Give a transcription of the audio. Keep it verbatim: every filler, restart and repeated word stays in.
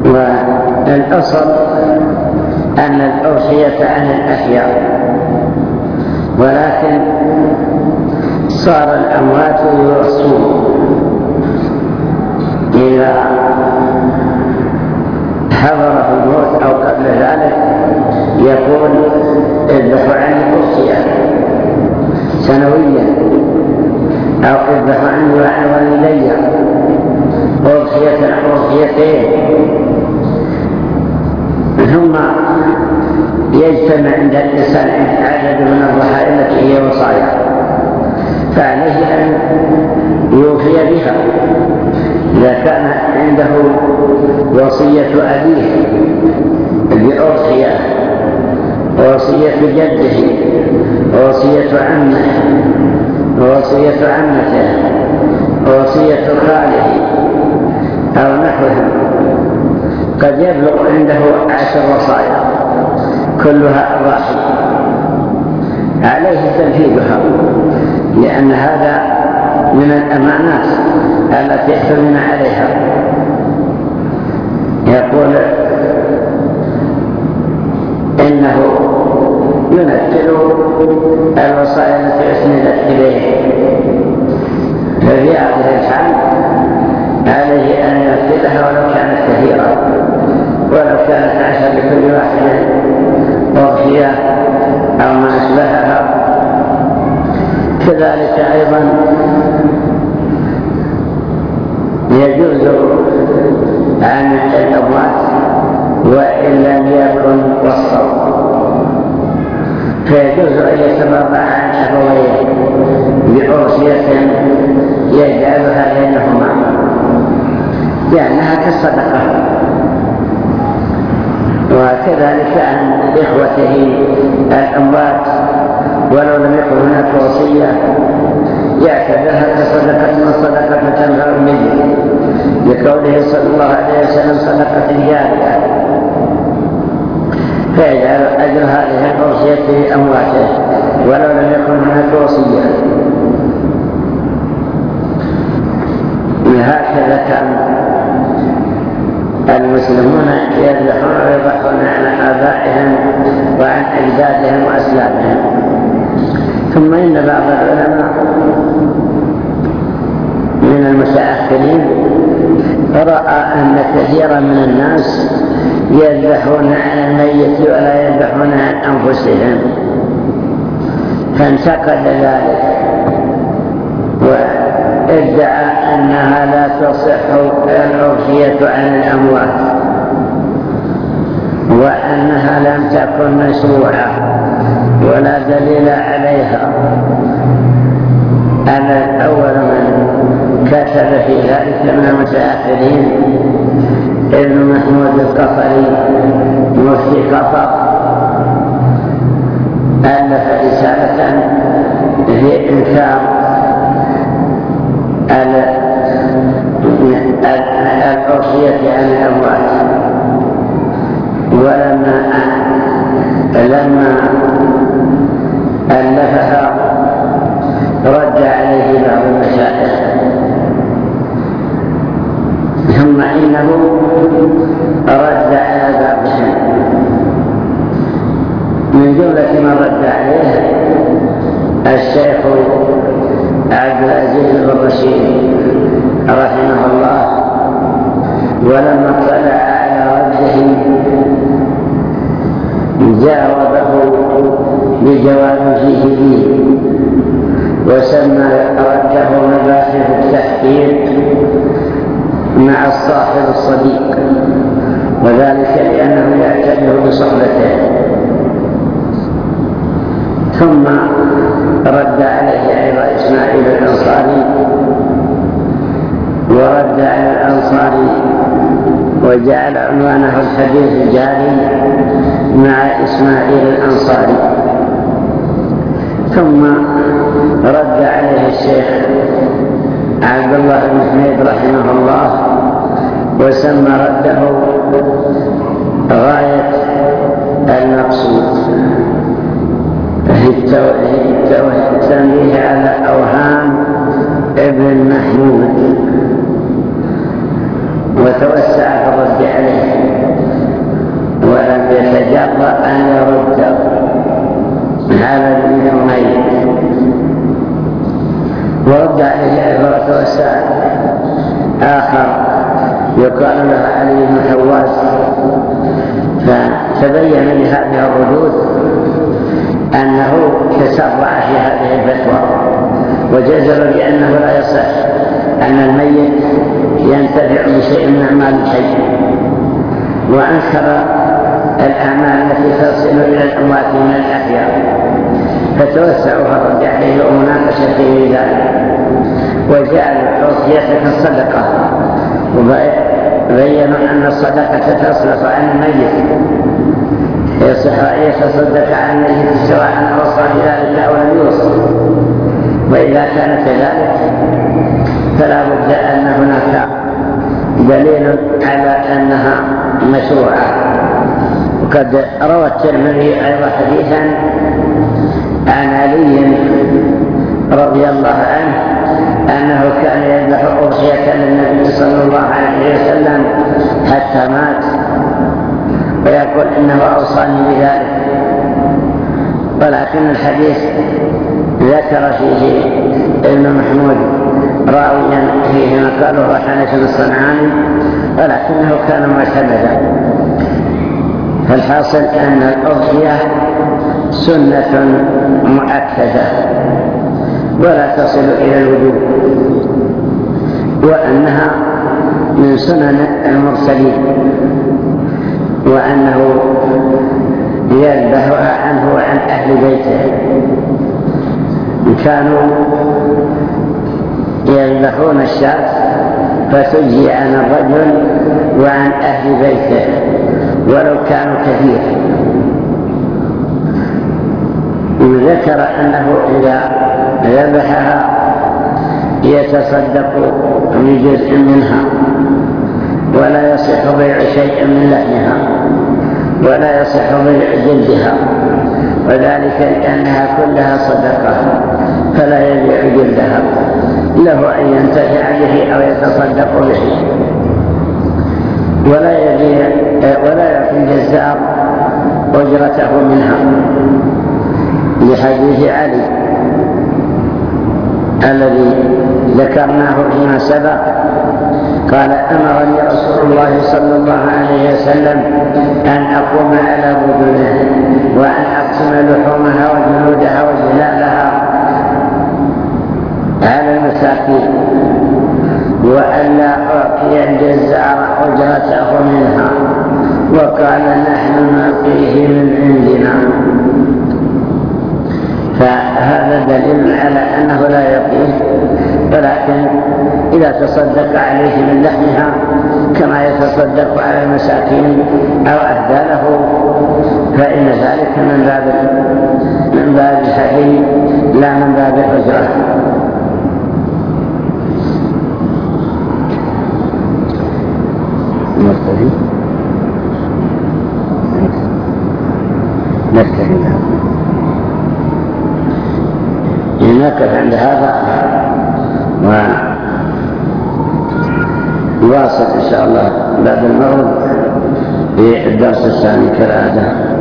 والأصل أن الأوصية عن الأحياء، ولكن صار الأموات يوصون إذا حضره الموت أو قبل ذلك يقول اذبحوا عني أوصية سنويا، أو اذبحوا عني وعن والدي أوصية أوصيتين، ثم يجتمع عند الإنسان عدد من الضحايا التي هي وصايا، فعليه أن يوفي بها. إذا كان عنده وصية أبيه بأوصية، وصية جده، وصية عمه، وصية عمته، وصية خاله أو نحوهم، قد يبلغ عنده عشر وصايا كلها أضاحي، عليه تنفيذها، لأن هذا من الأمانات التي احتملنا عليها. يقول إنه ينفذ الوصايا التي أسندت إليه، ففي هذه الحال عليه أن ينفذها ولو كانت كثيرة، ولو كانت عشر لكل واحد وصية أو ما أشبهها. كذلك أيضا يجوز عن الأموات وإن لم يكن وصوا، فيجوز أن يتبرع عن أبويه بأوصية يجعلها بينهما، لأنها كالصدقة. وكذلك عن إخوته الأموات ولو لم يكن هناك وصية يعتبرها كصدقة، والصدقة تنفع الميت، لقوله صلى الله عليه وسلم صدقة جارية، فيجعل أجر هذه الوصية في أمواته ولو لم يكن هناك وصية. هكذا كان المسلمون يذبحون ويضحون عن آبائهم وعن أجدادهم وأسلافهم. ثم إن بعض العلماء من المتأخرين رأى أن كثيرا من الناس يذبحون عن الميت ولا يذبحون عن أنفسهم، فانتقد ذلك وادعى أنها لا تصح الأوصية عن الأموات، وأنها لم تكن مشروعة ولا دليل عليها. أنا أول من كتب في ذلك من المتأخرين ابن محمود القفري مفتي قطر، ألف رسالة في إنكار الأوصية عن الأموات، ولما لما ألفها رد عليه بعض المشايخ، ثم إنه رد على بعضهم. من جملة من رد عليه الشيخ عبد العزيز بن رشيد رحمه الله، ولما اطلع على رده جاوبه بجواب فيه دين، وسمى رده مباحث التحقيق مع الصاحب الصديق، وذلك لأنه يعتبر بصحبته. ثم رد عليه أيضا إسماعيل الأنصاري، ورد على الأنصاري وجعل عنوانه الحديث الجاري مع إسماعيل الأنصاري. ثم رد عليه الشيخ عبد الله بن حميد رحمه الله، وسمى رده غاية المقصود في التنبيه على أوهام ابن محمود، وتوسع في الرد عليه. وسائل آخر يقال له علي بن حواس، فتبين لهذه الردود أنه تسرع في هذه الفتوى وجزم بأنه لا يصح أن الميت ينتفع بشيء من أعمال الحي، وأنكر الأعمال التي تصل إلى الأموات من الأحياء، فتوسعوا في الرد عليه ومناقشته في ذلك، وجعلوا أضحية كالصدقة، وبينوا أن الصدقة تصرف عن الميت، يصح أن يتصدق عن الميت سواء أوصى بذلك أو لم يوصى، وإذا كان كذلك فلا بد أن هناك دليل على أنها مشروعة. وقد روى الترمذي أيضا حديثا عن علي رضي الله عنه أنه كان يذبح أضحية للنبي صلى الله عليه وسلم حتى مات، ويقول إنه أوصاني بذلك، ولكن الحديث ذكر فيه ابن محمود راويا فيه ما قاله رحانة الصنعاني، ولكنه كان معتمدا. فالحاصل أن الأضحية سنة مؤكدة ولا تصل إلى الوجوب، وأنها من سنن المرسلين، وأنه يذبحها عنه وعن أهل بيته. كانوا يذبحون الشاة فتجزي عن الرجل وعن أهل بيته ولو كانوا كثير. وذكر أنه إذا ذبحها يتصدق بجزء منها، ولا يصح بيع شيء من لحمها، ولا يصح بيع جلدها، وذلك لأنها كلها صدقة فلا يبيع جلدها، له أن ينتفع به أو يتصدق به، ولا يبيع ولا يعطي الجزار أجرته منها، لحديث علي الذي ذكرناه فيما سبق. قال: أمرني رسول الله صلى الله عليه وسلم أن أقوم على بدنه وأن أقسم لحومها وجلودها وجلالها على المساكين، وأن لا أعطي الجزار أجرته منها، وقال: نحن نعطيه من عندنا. فهذا دليل على أنه لا يعطيه، ولكن إذا تصدق عليه من لحمها كما يتصدق على المساكين أو أهدى له فإن ذلك من باب من باب الهدي لا من باب الأجرة. نرتهي نرتهي نقف عند هذا ونواصل إن شاء الله بعد المغرب في الدرس الثاني كالعادة.